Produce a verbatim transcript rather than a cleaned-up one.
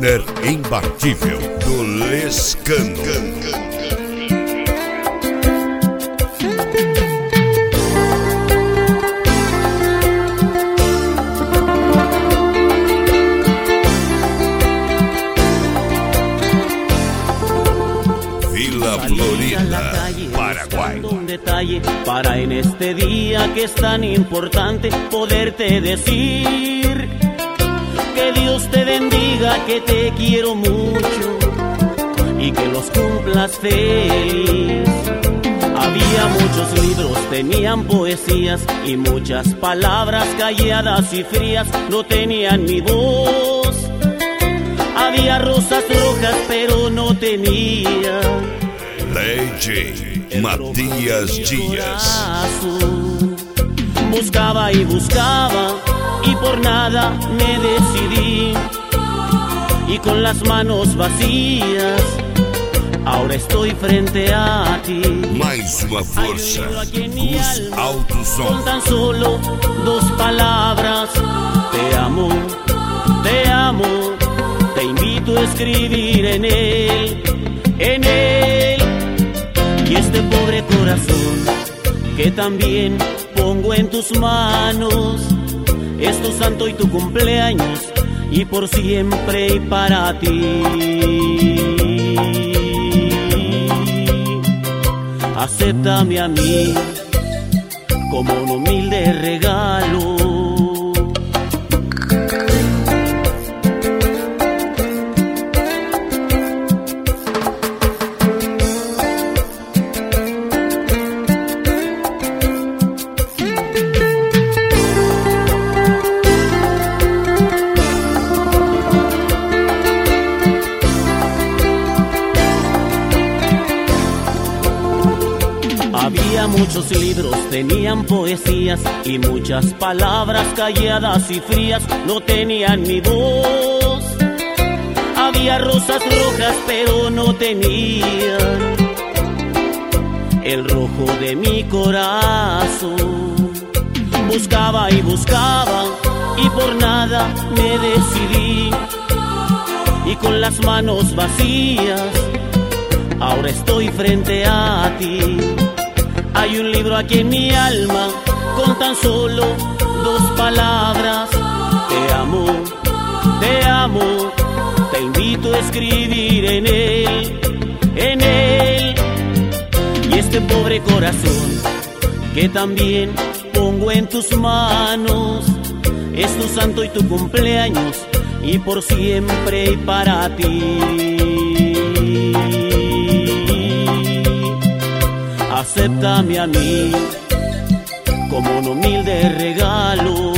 líder imbatível do Lescano. Vila Florida, Paraguay. Un detalle para en este día que es tan importante poderte decir que Dios te bendiga, que te quiero mucho y que los cumplas feliz. Había muchos libros, tenían poesías y muchas palabras calladas y frías no tenían mi voz. Había rosas rojas pero no tenía Lady Matías Díaz. Buscaba y buscaba y por nada me decidí, y con las manos vacías ahora estoy frente a ti. Mais uma força, Gus Alto Som. Con tan solo dos palabras: te amo, te amo. Te invito a escribir en él, en él. Y este pobre corazón que también pongo en tus manos, es tu santo y tu cumpleaños, y por siempre y para ti. Acéptame a mí como un humilde regalo. Había muchos libros, tenían poesías y muchas palabras calladas y frías no tenían mi voz. Había rosas rojas pero no tenían el rojo de mi corazón. Buscaba y buscaba y por nada me decidí, y con las manos vacías ahora estoy frente a ti. Hay un libro aquí en mi alma con tan solo dos palabras: te amo, te amo. Te invito a escribir en él, en él. Y este pobre corazón que también pongo en tus manos, es tu santo y tu cumpleaños, y por siempre y para ti. Acéptame a mí como un humilde regalo.